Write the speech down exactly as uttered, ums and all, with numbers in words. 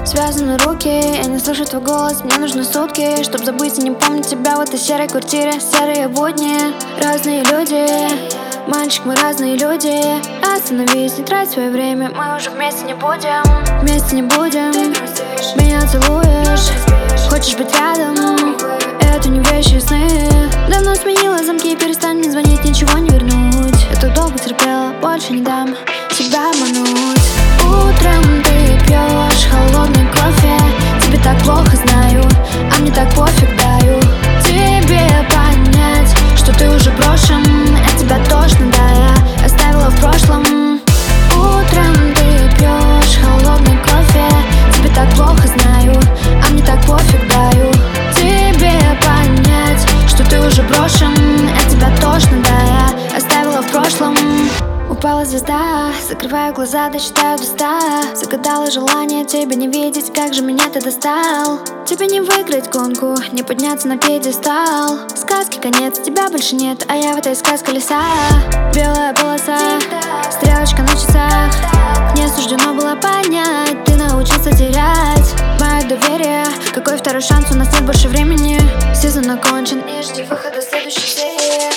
Связаны руки, я не слышу твой голос. Мне нужны сутки, чтоб забыть и не помнить тебя в этой серой квартире. Серые будни, разные люди. Мальчик, мы разные люди. Остановись, не трать свое время. Мы уже вместе не будем. Вместе не будем. Меня целуешь, хочешь быть рядом. Это не вещи сны. Давно сменила замки, перестань мне звонить, ничего не вернуть. Я так долго терпела, больше не дам себя обмануть. Утром ты пьешь холодный кофе. Тебе так плохо, знаю, а мне так пофиг, даю тебе понять, что ты уже брошен. От тебя тошно, да, я оставила в прошлом. Утром ты пьешь холодный кофе. Тебе так плохо, знаю, а мне так пофиг, даю тебе понять, что ты уже брошен. От тебя тошно, да, я оставила в прошлом. Упала звезда, закрываю глаза, досчитаю до ста. Загадала желание тебя не видеть, как же меня ты достал. Тебе не выиграть гонку, не подняться на пьедестал. Сказки конец, тебя больше нет, а я в этой сказке леса. Белая полоса, стрелочка на часах. Не суждено было понять, ты научился терять мое доверие. Какой второй шанс, у нас нет больше времени. Сезон окончен и жди выхода следующей серии.